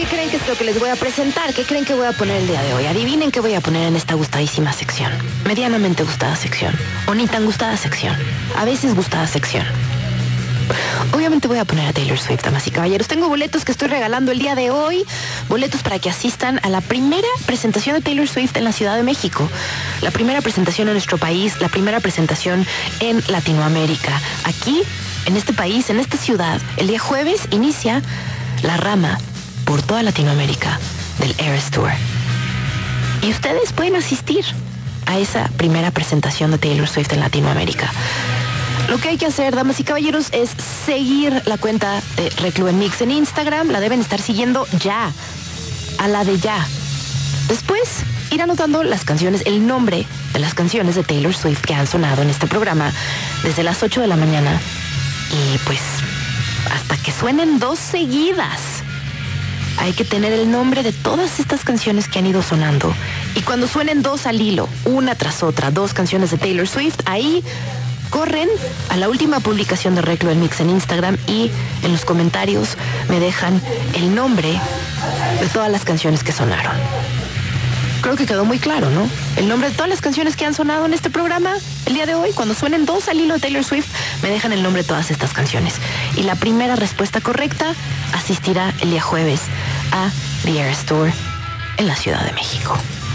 creen que es lo que les voy a presentar? ¿Qué creen que voy a poner el día de hoy? Adivinen qué voy a poner en esta gustadísima sección. Medianamente gustada sección. O ni tan gustada sección. A veces gustada sección. Obviamente voy a poner a Taylor Swift, damas y caballeros. Tengo boletos que estoy regalando el día de hoy. Boletos para que asistan a la primera presentación de Taylor Swift en la Ciudad de México. La primera presentación en nuestro país, la primera presentación en Latinoamérica. Aquí, en este país, en esta ciudad, el día jueves inicia la rama por toda Latinoamérica del Eras Tour. Y ustedes pueden asistir a esa primera presentación de Taylor Swift en Latinoamérica. Lo que hay que hacer, damas y caballeros, es seguir la cuenta de Reclu en Mix en Instagram. La deben estar siguiendo ya, a la de ya. Después, ir anotando las canciones, el nombre de las canciones de Taylor Swift que han sonado en este programa desde las 8 de la mañana. Y pues, hasta que suenen 2 seguidas. Hay que tener el nombre de todas estas canciones que han ido sonando. Y cuando suenen 2 al hilo, una tras otra, 2 canciones de Taylor Swift, ahí corren a la última publicación de Reclu en Mix en Instagram y en los comentarios me dejan el nombre de todas las canciones que sonaron. Creo que quedó muy claro, ¿no? El nombre de todas las canciones que han sonado en este programa el día de hoy. Cuando suenen 2 al hilo de Taylor Swift, me dejan el nombre de todas estas canciones. Y la primera respuesta correcta asistirá el día jueves a The Eras Tour en la Ciudad de México.